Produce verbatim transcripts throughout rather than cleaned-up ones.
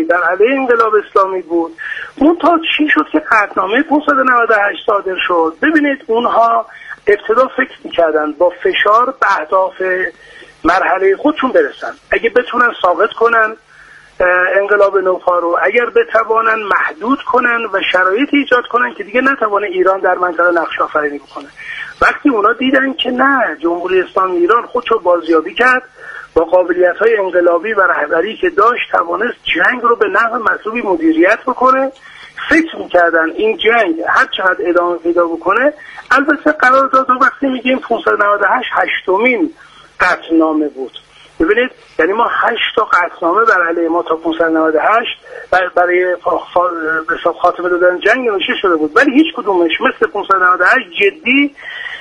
در علیه انقلاب اسلامی بود. منتها چی شد که قطعنامه پانصد و نود و هشت صادر شد؟ ببینید اونها ابتدا فکر میکردن با فشار به اهداف مرحله خودشون برسن، اگه بتونن ثابت کنن انقلاب نوپا رو، اگر بتوانن محدود کنن و شرایط ایجاد کنن که دیگه نتوانه ایران در منطقه نقش آفرینی بکنه. وقتی اونا دیدن که نه، جمهوری اسلامی ایران خودشو بازیابی کرد، با قابلیت‌های انقلابی و رهبری که داشت توانست جنگ رو به نحو مطلوبی مدیریت بکنه، فکر می‌کردن این جنگ هر چقدر ادامه پیدا بکنه. البته قرارداد رو وقتی میگیم پانصد و نود و هشت هشتمین قطعنامه بود. ببینید یعنی ما هشت تا قطعنامه بر علیه ما تا پانصد و نود و هشت برای به خاتمه دادن جنگ نوشته شده بود، ولی هیچ کدومش مثل پانصد و نود و هشت جدی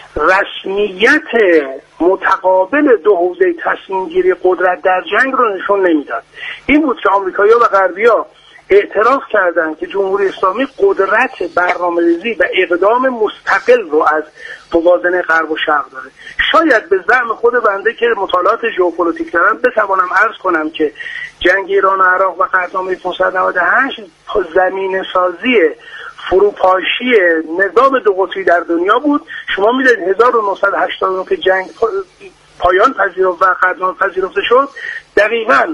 رسمیت متقابل دو حوزه تصمیم گیری قدرت در جنگ رو نشون نمیداد. این بود که آمریکایی‌ها و غربی‌ها اعتراف کردند که جمهوری اسلامی قدرت برنامه‌ریزی و اقدام مستقل رو از موازنه غرب و شرق داره. شاید به زعم خود بنده که مطالعات ژئوپلیتیک دارم بتوانم عرض کنم که جنگ ایران و عراق و قطعنامه پانصد و نود و هشت زمینه سازی فروپاشی نظام دو قطبی در دنیا بود. شما می‌دونید هزار و نهصد و هشتاد و نه که جنگ پایان پذیرفت و قطعنامه پذیرفته شد، دقیقاً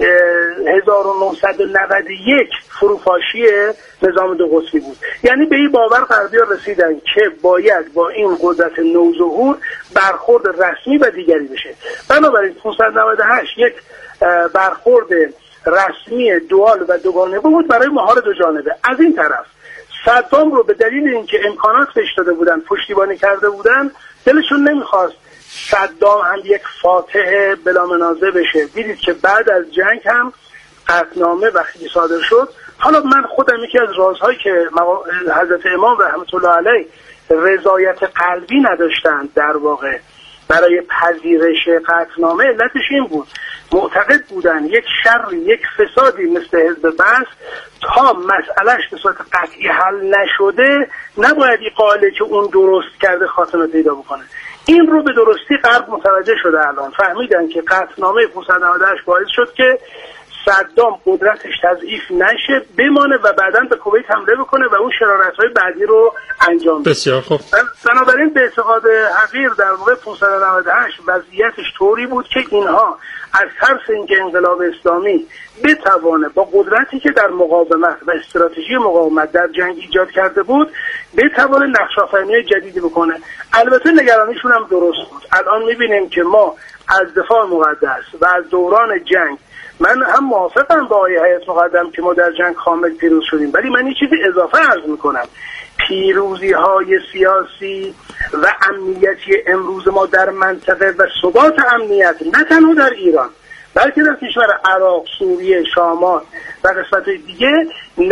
هزار و نهصد و نود و یک فروپاشی نظام دو قطبی بود. یعنی به این باور غربی‌ها رسیدن که باید با این قدرت نوظهور برخورد رسمی و دیگری بشه. بنابراین پانصد و نود و هشت یک برخورد رسمی دوال و دوگانه بود برای مهار دو جانبه. از این طرف صدام رو به دلیل اینکه امکانات بهش داده بودن، پشتیبانی کرده بودن، دلشون نمیخواست صدام هم یک فاتح بلا منازع بشه. دیدید که بعد از جنگ هم قطعنامه وقتی صادر شد، حالا من خودم یکی از رازهایی که حضرت امام رحمت الله علیه رضایت قلبی نداشتند در واقع برای پذیرش قطعنامه، علتش این بود، معتقد بودن یک شر، یک فسادی مثل حزب بعث تا مسئلهش به صورت قطعی حل نشده نباید این قائله که اون درست کرده خاتمه پیدا بکنه. این رو به درستی غرب متوجه شده، الان فهمیدن که قطعنامه پانصد و نود و هشت باعث شد که صدام قدرتش تضعیف نشه، بمانه و بعداً به کویت حمله بکنه و اون شرارت‌های بعدی رو انجام بده. بسیار خوب. بنابراین به اعتقاد حقیر در واقع پانصد و نود و هشت وضعیتش طوری بود که اینها از ترس اینکه انقلاب اسلامی بتوانه با قدرتی که در مقاومت و استراتژی مقاومت در جنگ ایجاد کرده بود بتوانه نقش آفرینی جدیدی بکنه. البته نگرانیشون هم درست بود. الان می‌بینیم که ما از دفاع مقدس و از دوران جنگ، من هم موافقم با آیه هیئت مقدم که ما در جنگ کامل پیروز شدیم، ولی من این چیزی اضافه عرض میکنم، پیروزی های سیاسی و امنیتی امروز ما در منطقه و ثبات امنیت نه تنها در ایران بلکه در کشور عراق، سوریه، شام و قسمت دیگه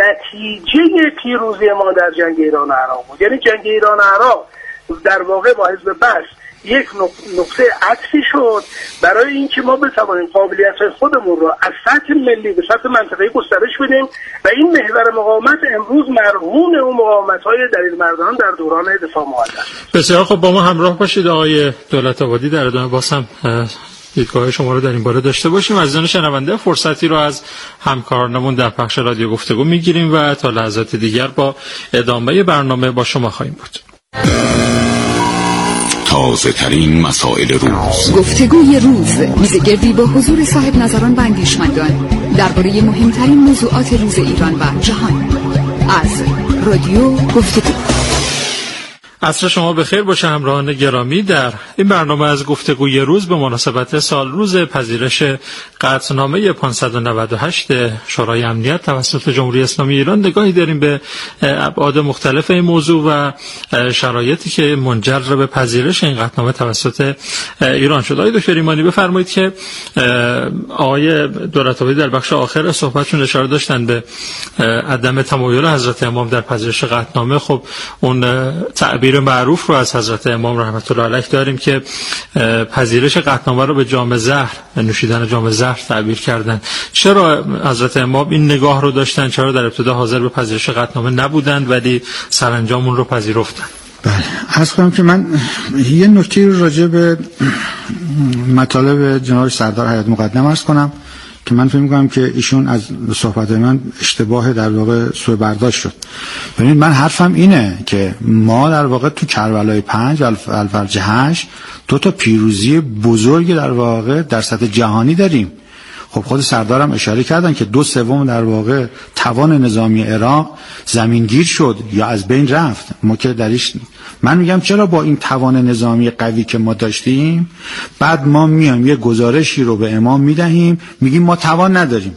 نتیجه پیروزی ما در جنگ ایران و عراق بود. یعنی جنگ ایران و عراق در واقع با حزب بعث یک نقطه عطفی شد برای اینکه ما بتوانیم قابلیت‌های خودمون رو از سطح ملی به سطح منطقه‌ای گسترش بدیم و این محور مقاومت امروز مرهون اون مقاومت‌های دلیل مردان در دوران دفاع مقدس. بسیار خب، با ما همراه باشید آقای دولت آبادی. در ادامه باز هم دیدگاه شما رو در این باره داشته باشیم. عزیزان شنونده، فرصتی رو از همکارانمون در پخش رادیو گفتگو می‌گیریم و تا لحظات دیگر با ادامه برنامه با شما خواهیم بود. تازه ترین مسائل روز، گفتگوی روز، میزگردی با حضور صاحب نظران و اندیشمندان درباره مهمترین موضوعات روز ایران و جهان. از رادیو گفتگو. عصر شما بخیر باشه همراهان گرامی. در این برنامه از گفتگوی روز به مناسبت سال روز پذیرش قطعنامه پانصد و نود و هشت شورای امنیت توسط جمهوری اسلامی ایران نگاهی داریم به ابعاد مختلف این موضوع و شرایطی که منجر به پذیرش این قطعنامه توسط ایران شد. آقای دکتر ایمانی بفرمایید که آقای دولت آبادی در بخش آخر صحبتشون اشاره داشتن به عدم تمایل حضرت امام در پذیرش قطعنامه. خب اون تعبیر معروف رو از حضرت امام رحمت الله علیه داریم که پذیرش قطعنامه رو به جام زهر، نوشیدن جام زهر تعبیر کردن. چرا حضرت امام این نگاه رو داشتن؟ چرا در ابتدا حاضر به پذیرش قطعنامه نبودند ولی سرانجام اون رو پذیرفتن؟ بله، عرض کنم که من یه نکته راجع به مطالب جناب سردار هیئت مقدم عرض کنم که من فکر می‌کنم که ایشون از صحبت من اشتباه در واقع سوء برداشت شد. ببینید من حرفم اینه که ما در واقع تو کربلای پنج و الفرج هشت دو تا پیروزی بزرگ در واقع در سطح جهانی داریم. خب خود سردارم اشاره کردن که دو سوم در واقع توان نظامی عراق زمینگیر شد یا از بین رفت. ما که درش من میگم چرا با این توان نظامی قوی که ما داشتیم بعد ما میایم یه گزارشی رو به امام میدهیم میگیم ما توان نداریم.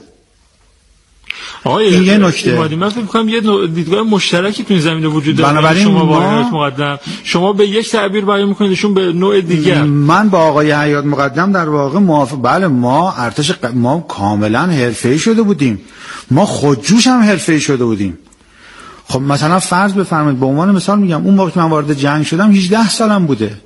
آقای این یه نکته. من فکر می‌کنم یه دیدگاه مشترکی تو این زمینه وجود داره. بنابراین شما با ما... حیات مقدم شما به یک تعبیر بیان می‌کنید، ایشون به نوع دیگر. من با آقای حیات مقدم در واقع موافق. بله ما ارتش ق... ما کاملا حرفه‌ای شده بودیم. ما خودجوش هم حرفه‌ای شده بودیم. خب مثلا فرض بفرمایید به عنوان مثال میگم اون موقع که من وارد جنگ شدم هجده سالم بوده.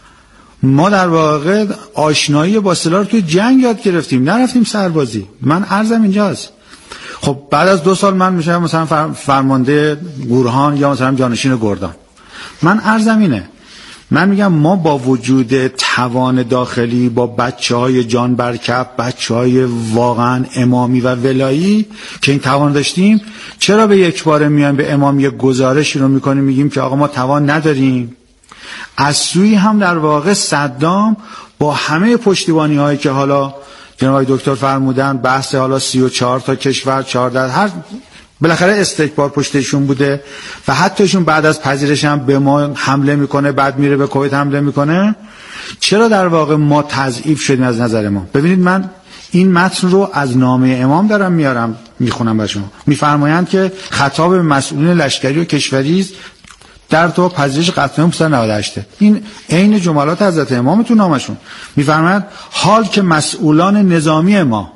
ما در واقع آشنایی با سلاح رو توی جنگ یاد گرفتیم، نرفتیم سربازی. من عرضم اینجاست. خب بعد از دو سال من میشم مثلا فرمانده گورهان یا مثلا جانشین گردان. من عرضم اینه، من میگم ما با وجود توان داخلی با بچهای جان برکف، بچهای واقعا امامی و ولایی که این توان داشتیم، چرا به یک باره میایم به امام یک گزارشی رو میکنیم میگیم که آقا ما توان نداریم؟ از سوی هم در واقع صدام با همه پشتیبانی هایی که حالا جناب دکتر فرمودن، بحث حالا سی و چهار تا کشور، چهارده هر بالاخره استکبار پشتشون بوده و حتیشون بعد از پذیرش هم به ما حمله میکنه، بعد میره به کویت حمله میکنه. چرا در واقع ما تضعیف شدیم از نظر ما؟ ببینید من این متن رو از نامه امام دارم میارم میخونم برای شما. میفرمایند که خطاب به مسئولین لشکری و کشوری است در تو پذیرش قطعنامه سال نود و هشت. این عین جملات حضرت امام تو نامشون. میفرماید حال که مسئولان نظامی ما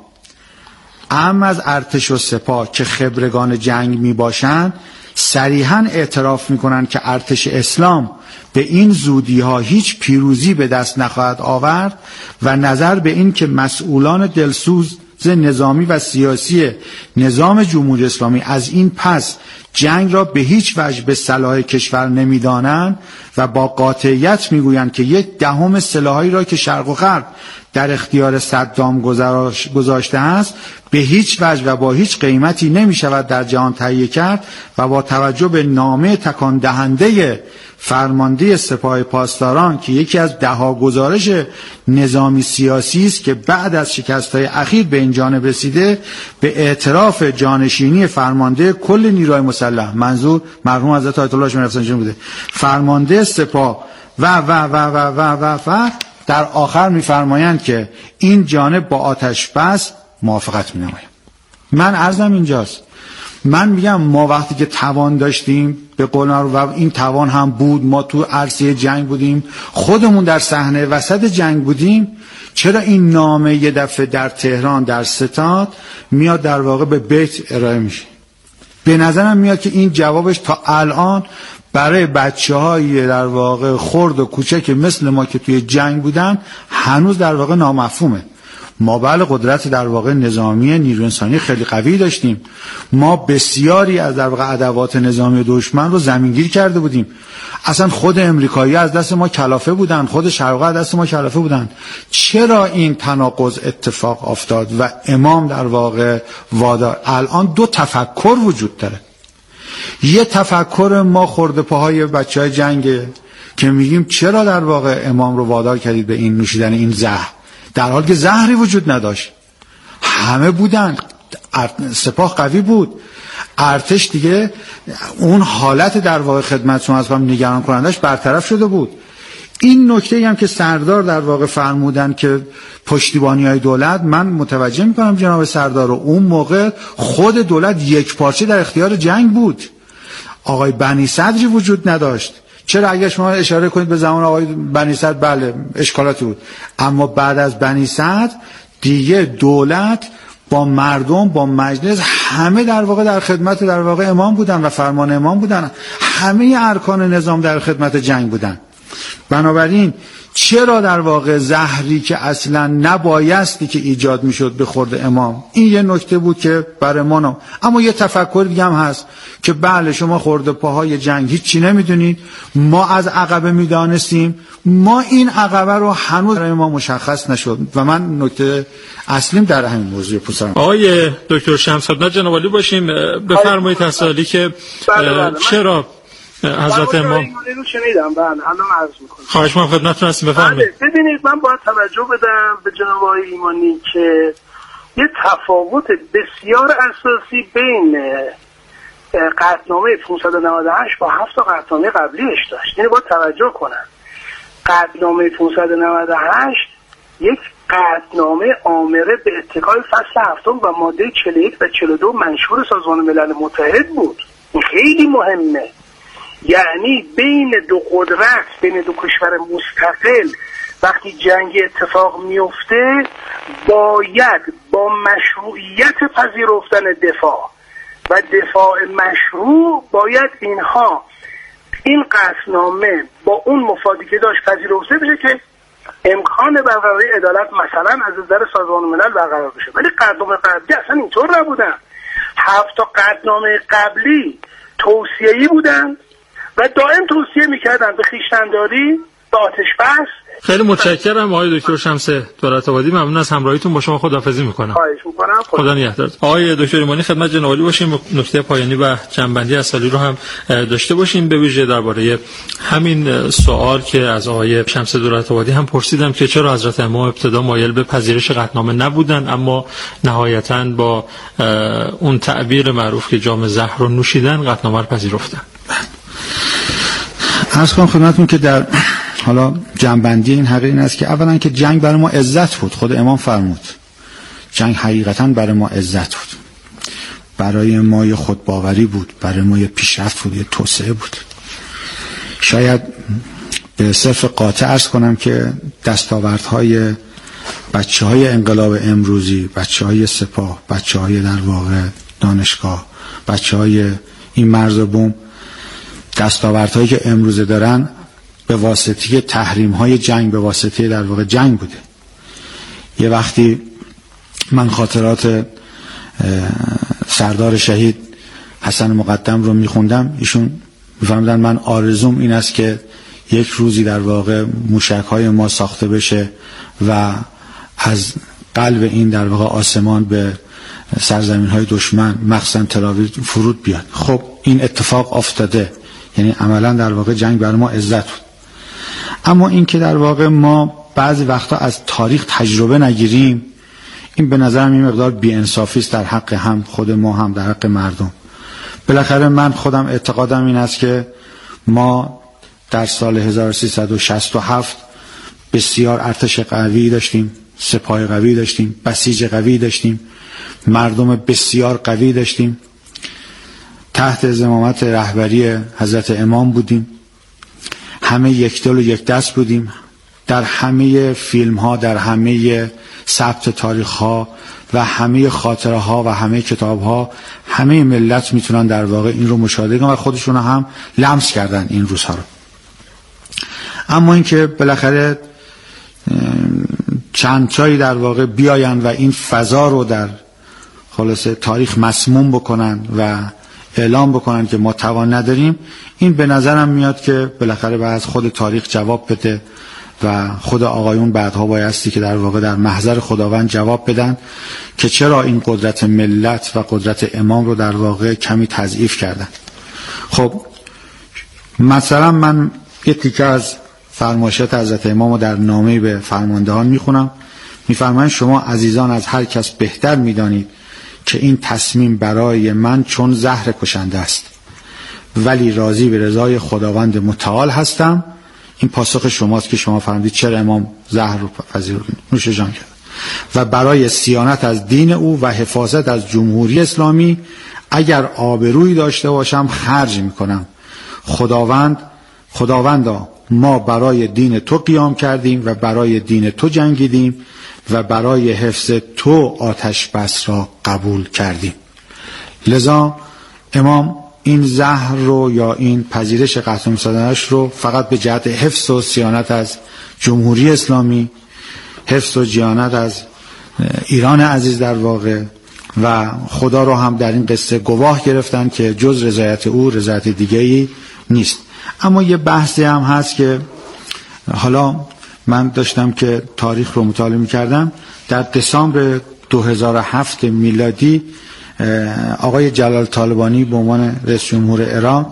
اهم از ارتش و سپاه که خبرگان جنگ می باشند صریحاً اعتراف می کنند که ارتش اسلام به این زودی ها هیچ پیروزی به دست نخواهد آورد و نظر به این که مسئولان دلسوز نظامی و سیاسی نظام جمهوری اسلامی از این پس جنگ را به هیچ وجه به صلاح کشور نمیدانند و با قاطعیت میگویند که یک دهم سلاحی را که شرق و غرب در اختیار صدام گذاشته است به هیچ وجه و با هیچ قیمتی نمی شود در جهان تهیه کرد و با توجه به نامه تکان دهنده فرمانده سپاه پاسداران که یکی از دهها گزارش نظامی سیاسی است که بعد از شکست‌های اخیر به این جانب رسیده، به اعتراف جانشینی فرمانده کل نیروهای مسلح، منظور مرحوم حضرت آیت الله شمیرافسنجانی بوده، فرمانده سپاه و و و و و و و در آخر می‌فرمایند که این جانب با آتش بس موافقت می‌نماید. من عرضم اینجاست، من میگم ما وقتی که توان داشتیم به قول و این توان هم بود، ما تو عرصه جنگ بودیم، خودمون در صحنه وسط جنگ بودیم، چرا این نامه یه دفعه در تهران در ستاد میاد در واقع به بیت ارائه میشه؟ به نظرم میاد که این جوابش تا الان برای بچه‌های در واقع خرد و کوچک مثل ما که توی جنگ بودن هنوز در واقع نامفهومه. ما بله قدرت در واقع نظامی نیرو انسانی خیلی قوی داشتیم، ما بسیاری از در واقع ادوات نظامی دشمن رو زمینگیر کرده بودیم، اصلا خود امریکایی از دست ما کلافه بودن، خود شرق از دست ما کلافه بودن. چرا این تناقض اتفاق افتاد و امام در واقع وادار؟ الان دو تفکر وجود داره. یه تفکر ما خورده پاهای بچهای جنگه که میگیم چرا در واقع امام رو وادار کردید به این نوشیدن این زهر، در حالی که زهری وجود نداشت، همه بودن، سپاه قوی بود، ارتش دیگه اون حالت در واقع خدمتشون از هم نگران کنندش برطرف شده بود. این نکته هم که سردار در واقع فرمودن که پشتیبانی های دولت، من متوجه میکنم جناب سردار رو، اون موقع خود دولت یک پارچه در اختیار جنگ بود، آقای بنی صدری وجود نداشت. چرا اگر شما اشاره کنید به زمان آقای بنی صدر بله اشکالاتی بود، اما بعد از بنی صدر دیگه دولت با مردم با مجلس همه در واقع در خدمت در واقع امام بودن و فرمان امام بودن، همه ارکان نظام در خدمت جنگ بودن. بنابراین چرا در واقع زهری که اصلا نبایستی که ایجاد میشد به خورد امام، این یه نکته بود که برای ما نو. اما یه تفکر دیگه هم هست که بله شما خورده پاهای جنگ هیچی نمیدونید، ما از عقبه میدانستیم، ما این عقبه رو هنوز برای ما مشخص نشد و من نکته اصلیم در همین موضوع پرسم. آقای دکتر شمس خدمت جناب عالی باشیم، بفرمایید تسالی که چرا حضرت امام رو شنیدم من الان عرض میکنم. خواهش می‌کنم خدمتتون هستم، بفرمایید. ببینید من باید توجه بدم به جناب آقای ایمانی که یه تفاوت بسیار اساسی بین قطعنامه پانصد و نود و هشت با هفت تا قطعنامه قبلیش داشت. یعنی باید توجه کنم قطعنامه پانصد و نود و هشت یک قطعنامه آمره به اتکای فصل هفتم و ماده چهل و یک و چهل و دو منشور سازمان ملل متحد بود. این خیلی مهمه. یعنی بین دو قدرت، بین دو کشور مستقل وقتی جنگ اتفاق میفته باید با مشروعیت پذیرفتن دفاع و دفاع مشروع باید اینها این قطعنامه با اون مفادی که داشت پذیرفته بشه که امکان برقراری عدالت مثلا از نظر سازمان ملل برقرار بشه. ولی قطعنامه قبلی اصلا اینطور نبودن. هفت تا قطعنامه قبلی توصیه‌ای بودن و دائم توصیه میکردن به خویشتن‌داری، به آتش بس. خیلی متشکرم آقای دکتر شمس دولت آبادی، ممنون از همراهیتون با شما، خداحافظی میکنم. خواهش میکنم. خدا نگهدار. آقای دکتر ایمانی خدمت جناب عالی باشیم، نکته پایانی و جنبندی اصلی رو هم داشته باشیم، به ویژه درباره همین سوال که از آقای شمس دولت آبادی هم پرسیدم که چرا حضرت امام ابتدا مایل به پذیرش قطعنامه نبودن اما نهایتاً با اون تعبیر معروف که جام زهر رو نوشیدن قطعنامه رو پذیرفتن. عرض کنم خدمتتون که در حالا جنبندی این حقیقت این است که اولا که جنگ برای ما عزت بود. خود امام فرمود جنگ حقیقتا برای ما عزت بود، برای ما یه خودباوری بود، برای ما یه پیشرفت بود، یه توسعه بود. شاید به صرف قاطع عرض کنم که دستاوردهای بچه های انقلاب امروزی، بچه های سپاه، بچه های در واقع دانشگاه، بچه های این مرز بوم، دستاوردهایی که امروزه دارن به واسطه تحریم های جنگ، به واسطه در واقع جنگ بوده. یه وقتی من خاطرات سردار شهید حسن مقدم رو میخوندم، ایشون میفهمدن من آرزوم این است که یک روزی در واقع موشک های ما ساخته بشه و از قلب این در واقع آسمان به سرزمین های دشمن مخصوصا تل فرود بیاد. خب این اتفاق افتاده، یعنی عملا در واقع جنگ برای ما عزت بود. اما این که در واقع ما بعضی وقتا از تاریخ تجربه نگیریم، این به نظرم این مقدار بی‌انصافی است در حق هم خود ما هم در حق مردم. بالاخره من خودم اعتقادم این است که ما در سال هزار و سیصد و شصت و هفت بسیار ارتش قوی داشتیم، سپاه قوی داشتیم، بسیج قوی داشتیم، مردم بسیار قوی داشتیم، تحت ضمانت رهبری حضرت امام بودیم، همه یک دل و یک دست بودیم. در همه فیلم ها، در همه ثبت تاریخ ها و همه خاطره ها و همه کتاب ها همه ملت میتونن در واقع این رو مشاهده کنن و خودشون هم لمس کردن این روزها رو. اما اینکه بالاخره چند تایی در واقع بیاین و این فضا رو در خلاصه تاریخ مسموم بکنن و اعلام بکنن که ما توان نداریم، این به نظرم میاد که بالاخره باید از خود تاریخ جواب بده و خود آقایون بعدها بایستی که در واقع در محضر خداوند جواب بدن که چرا این قدرت ملت و قدرت امام رو در واقع کمی تضعیف کردن. خب مثلا من یه تیکه از فرمایشات حضرت امام رو در نامه به فرماندهان میخونم. میفرمایند شما عزیزان از هر کس بهتر میدانید که این تصمیم برای من چون زهر کشنده است، ولی راضی به رضای خداوند متعال هستم. این پاسخ شماست که شما فرمودید چرا امام زهر رو پذیر نوش جان کرد و برای صیانت از دین او و حفاظت از جمهوری اسلامی اگر آبرویی داشته باشم خرج میکنم. خداوند خداوندا ما برای دین تو قیام کردیم و برای دین تو جنگیدیم و برای حفظ تو آتش بس را قبول کردیم. لذا امام این زهر رو یا این پذیرش قطعنامه صد و نود و هشت رو فقط به جهت حفظ و صیانت از جمهوری اسلامی، حفظ و صیانت از ایران عزیز در واقع، و خدا رو هم در این قصه گواه گرفتن که جز رضایت او رضایت دیگه‌ای نیست. اما یه بحثی هم هست که حالا من داشتم که تاریخ رو مطالعه می‌کردم. در دسامبر دو هزار و هفت میلادی آقای جلال طالبانی به عنوان رئیس جمهور ایران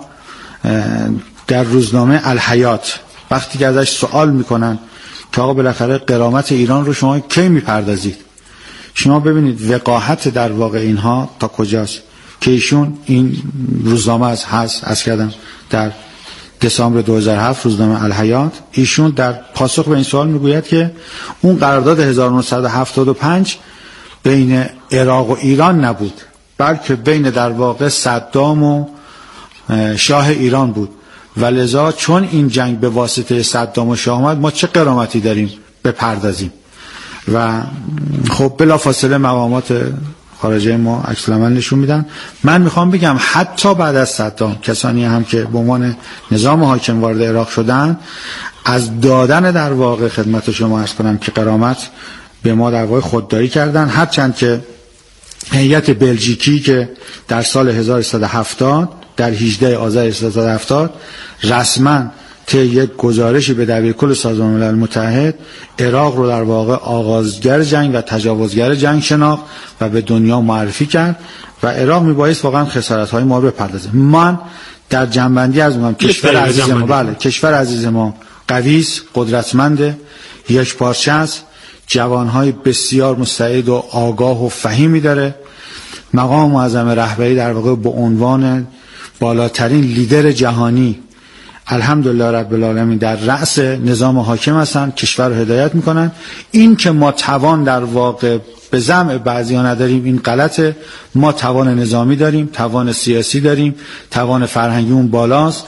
در روزنامه الحیات وقتی که ازش سوال میکنن که آقا بالاخره غرامت ایران رو شما کی میپردازید، شما ببینید وقاحت در واقع اینها تا کجاست که ایشون این روزنامه از هست از کردم در دسامبر دو هزار و هفت روزنامه الحیات، ایشون در پاسخ به این سوال میگوید که اون قرارداد هزار و نهصد و هفتاد و پنج بین عراق و ایران نبود، بلکه بین در واقع صدام و شاه ایران بود و لذا چون این جنگ به واسطه صدام و شاه آمد ما چه غرامتی داریم بپردازیم. و خب بلافاصله مقامات خارجه ما عکس العمل نشون میدن. من میخوام بگم حتی بعد از صدام کسانی هم که به عنوان نظام حاکم وارد عراق شدن از دادن در واقع خدمت شما عرض کنم که غرامت به ما در واقع خودداری کردن، هرچند که هیئت بلژیکی که در سال هزار و سیصد و هفتاد در هجدهم آذر هزار و سیصد و هفتاد رسما طی یک گزارشی به دبیرکل سازمان ملل متحد عراق رو در واقع آغازگر جنگ و تجاوزگر جنگ شناخت و به دنیا معرفی کرد و عراق میبایست واقعا خسارت‌های ما رو بپردازه. من در جنبندی از اونم کشور عزیز ما بله کشور عزیز ما قوی است، قدرتمنده، یک پارچه است، جوانهای بسیار مستعد و آگاه و فهیمی داره. مقام معظم رهبری در واقع به عنوان بالاترین لیدر جهانی الحمدلله رب العالمین در رأس نظام حاکم هستن، کشور رو هدایت میکنن. این که ما توان در واقع به زعم بعضیا نداریم این غلطه. ما توان نظامی داریم، توان سیاسی داریم، توان فرهنگیمون بالاست،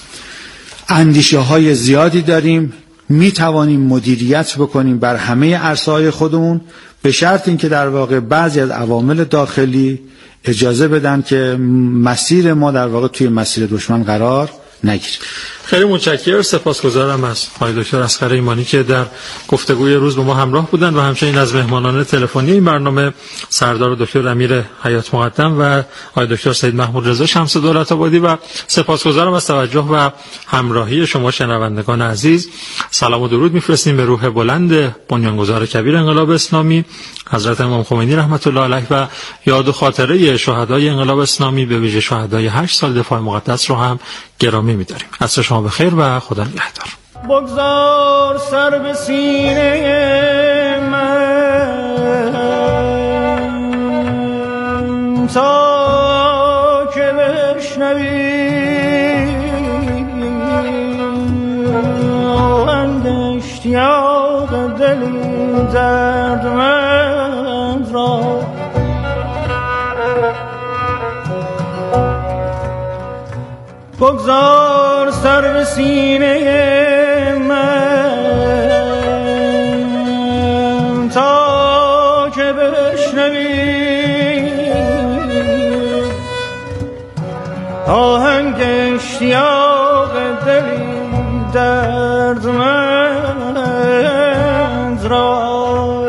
اندیشه های زیادی داریم، می توانیم مدیریت بکنیم بر همه عرصه‌های خودمون به شرط اینکه در واقع بعضی از عوامل داخلی اجازه بدن که مسیر ما در واقع توی مسیر دشمن قرار نگیره. خیلی متشکرم، سپاسگزارم از آقای دکتر اصغر ایمانی که در گفتگوی روز با ما همراه بودند و همچنین از مهمانان تلفنی این برنامه سردار دکتر امیر حیات مقدم و آقای دکتر سید محمود رضا شمس دولت‌آبادی و سپاسگزارم از توجه و همراهی شما شنوندگان عزیز. سلام و درود می‌فرستیم به روح بلند بنیانگذار کبیر انقلاب اسلامی حضرت امام خمینی رحمت الله علیه و یاد و خاطره شهدای انقلاب اسلامی به ویژه شهدای هشت سال دفاع مقدس رو هم گرامی می‌داریم. عصر شما بخیر و خدا نگهدار. بگذار سر به سینه من تا که بشنوی آهنگ اشتیاق دلی دردمند را. بگذار سر به سینه من تا که بشنوی آهنگ اشتیاق دلی دردمند را.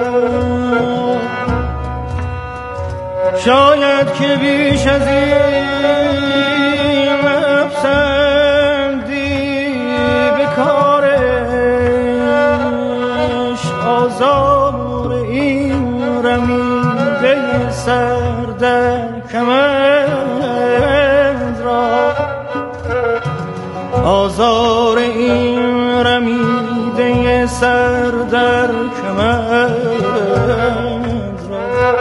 شاید که بیش از این آزار این رمیده سر در کمند را. آزار این رمیده سر در کمند را.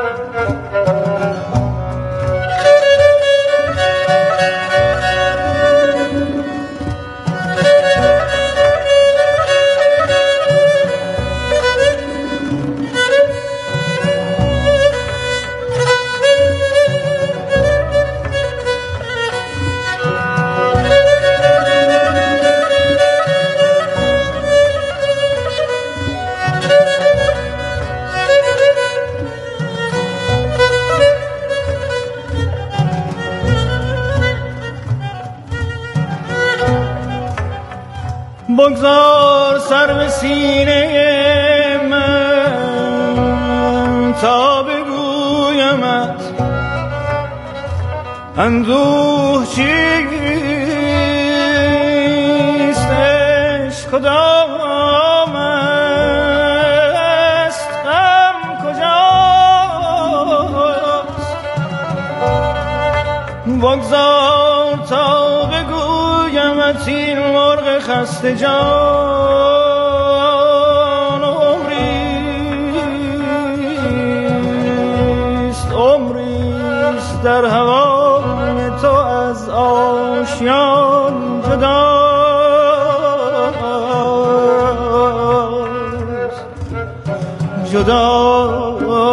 بگذار سر به سینه من تا بگویمت اندوه چیست، عشق کدام است، غم کجاست. بگذار تا بگویمت این مرغ خسته جان عمریست، عمریست در هوای تو از آشیان جداست، جداست.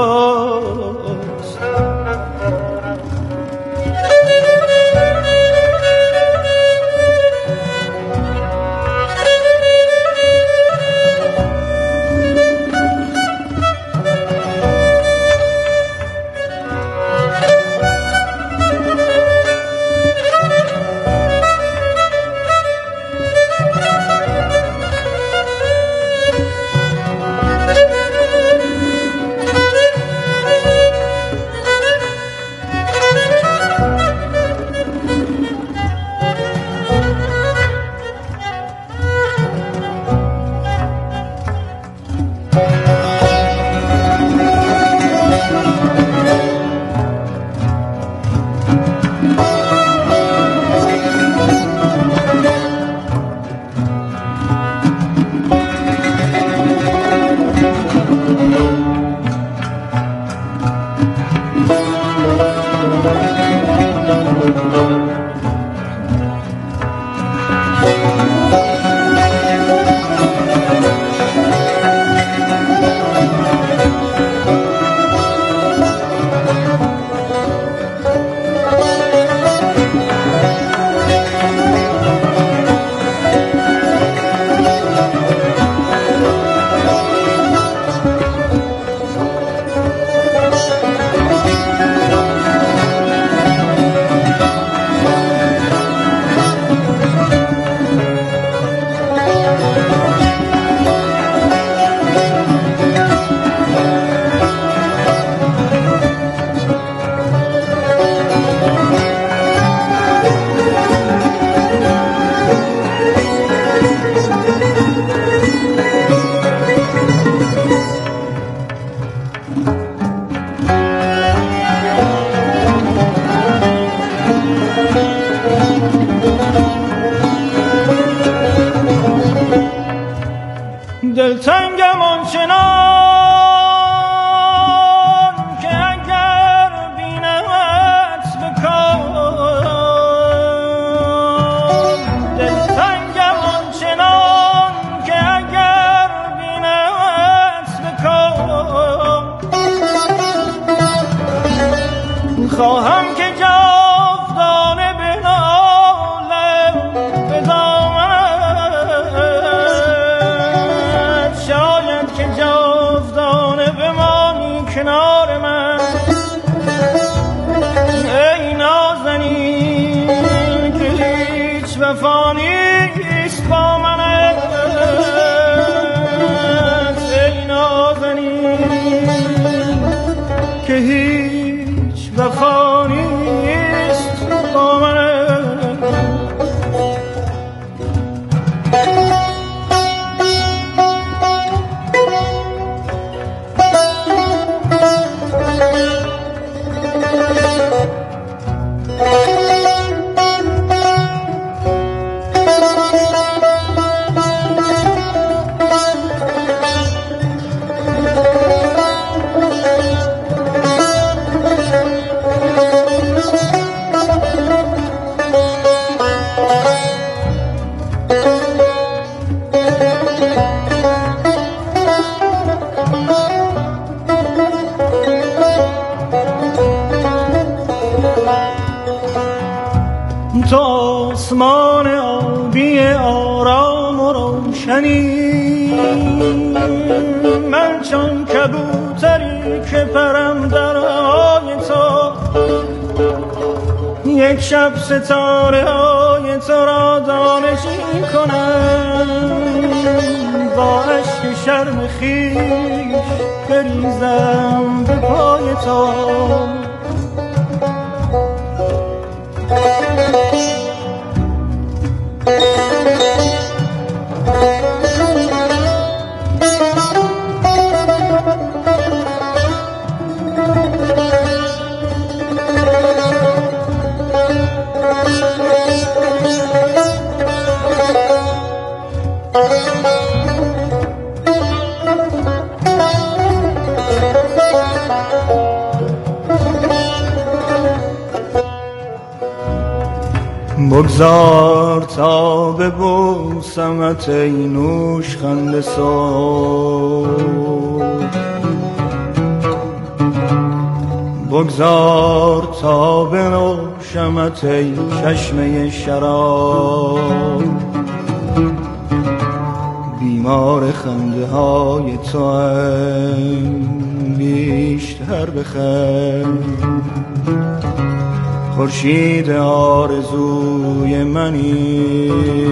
دلتنگم آنچنان که اگر بینمت بکن، دلتنگم آنچنان که اگر بینمت بکن، خواهم که جاودانه بنالم به دامنت، شاید که جاودانه بمانی کنار من. ای نازنین که هیچ وفا نیست با منت، ای نازنین که هیچ وفا نیست با منت. تو آسمان آبی آرام و روشنی، من چون کبوتری که پرم در هوای تو. یک شب ستاره های پای تو را دانشی کنم، با عشق شرم خویش بریزم به پای تو. بگذار تا ببوسمت ای نوشخند صبح، بگذار تا بنوشمت ای چشمه شراب، بیمار خنده های تو هم بیشتر بخند، خورشید آرزوی منی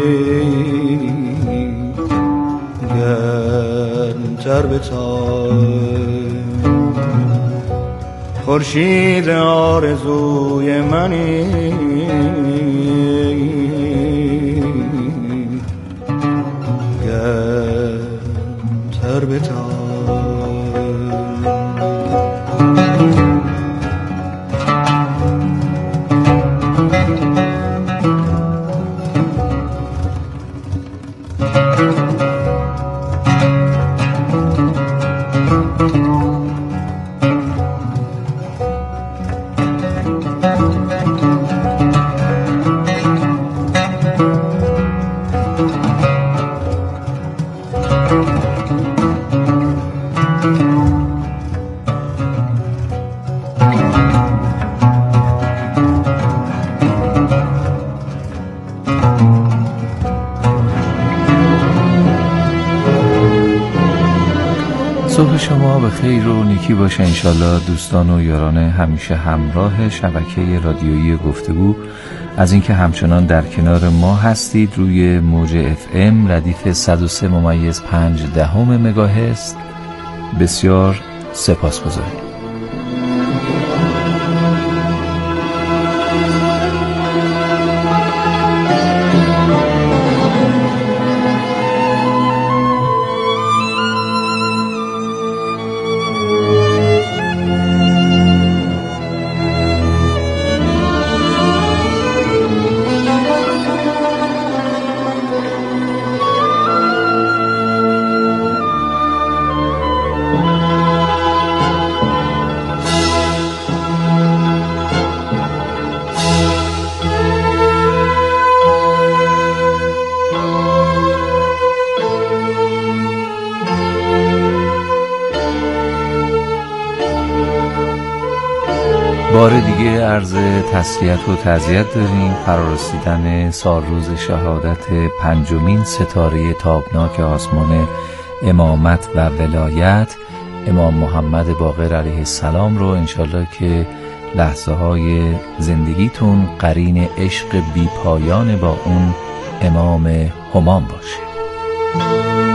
گرمتر بتاب، خورشید آرزوی منی گرمتر بتاب. صبح شما به خیر و نیکی باشه انشالله دوستان و یاران همیشه همراه شبکه رادیویی گفتگو. از اینکه همچنان در کنار ما هستید روی موج اف ام ردیف صد و سه ممیز پنج دهم مگاهرتز بسیار سپاسگزاریم. بار دیگه عرض تسلیت و تعزیت داریم. فرارسیدن سالروز شهادت پنجمین ستاره تابناک آسمان امامت و ولایت امام محمد باقر علیه السلام رو انشالله که لحظه های زندگیتون قرین عشق بی پایان با اون امام همام باشه.